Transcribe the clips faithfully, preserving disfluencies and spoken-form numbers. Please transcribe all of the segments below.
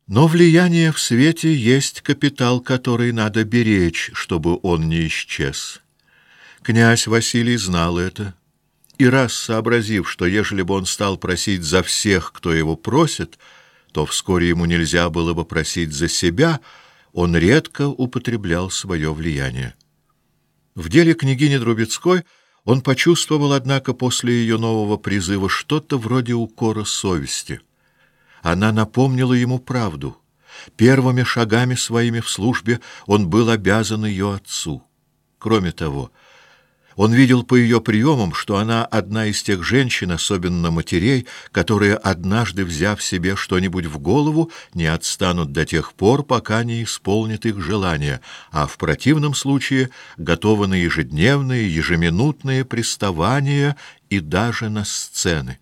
Но влияние в свете есть капитал, который надо беречь, чтобы он не исчез. Князь Василий знал это, и раз сообразив, что ежели бы он стал просить за всех, кто его просит, то вскоре ему нельзя было бы просить за себя, он редко употреблял свое влияние. В деле княгини Друбецкой он почувствовал, однако, после ее нового призыва что-то вроде укора совести. Она напомнила ему правду. Первыми шагами своими в службе он был обязан ее отцу. Кроме того, он видел по ее приемам, что она одна из тех женщин, особенно матерей, которые, однажды взяв себе что-нибудь в голову, не отстанут до тех пор, пока не исполнят их желания, а в противном случае готовы на ежедневные, ежеминутные приставания и даже на сцены.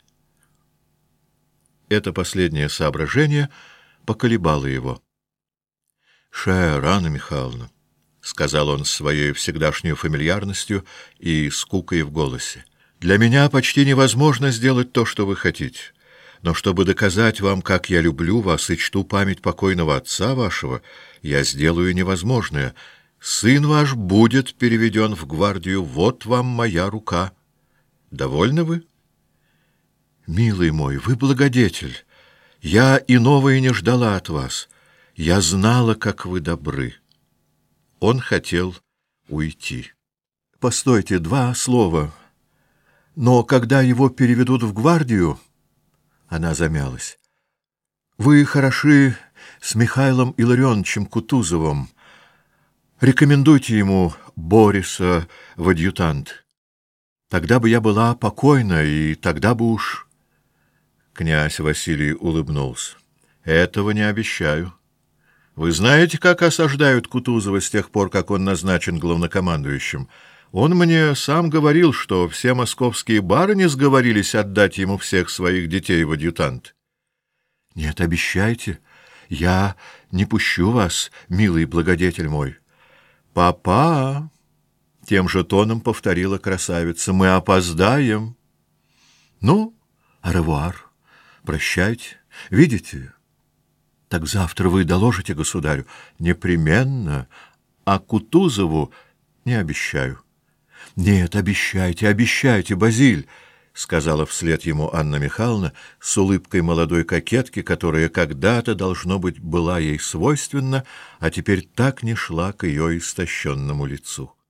Это последнее соображение поколебало его. «Шер, Анна Михайловна», — сказал он с своей всегдашней фамильярностью и скукой в голосе, — «для меня почти невозможно сделать то, что вы хотите. Но чтобы доказать вам, как я люблю вас и чту память покойного отца вашего, я сделаю невозможное. Сын ваш будет переведен в гвардию, вот вам моя рука. Довольны вы?» «Милый мой, вы благодетель. Я иного и не ждала от вас. Я знала, как вы добры». Он хотел уйти. «Постойте, два слова. Но когда его переведут в гвардию...» Она замялась. «Вы хороши с Михаилом Илларионовичем Кутузовым. Рекомендуйте ему Бориса в адъютант. Тогда бы я была покойна, и тогда бы уж...» Князь Василий улыбнулся. «Этого не обещаю. Вы знаете, как осаждают Кутузова с тех пор, как он назначен главнокомандующим? Он мне сам говорил, что все московские барыни сговорились отдать ему всех своих детей в адъютант». «Нет, обещайте. Я не пущу вас, милый благодетель мой». «Папа!» — тем же тоном повторила красавица. «Мы опоздаем». «Ну, аревуар. Прощайте. Видите? Так завтра вы доложите государю. Непременно. А Кутузову не обещаю». «Нет, обещайте, обещайте, Базиль», — сказала вслед ему Анна Михайловна с улыбкой молодой кокетки, которая когда-то, должно быть, была ей свойственна, а теперь так не шла к ее истощенному лицу.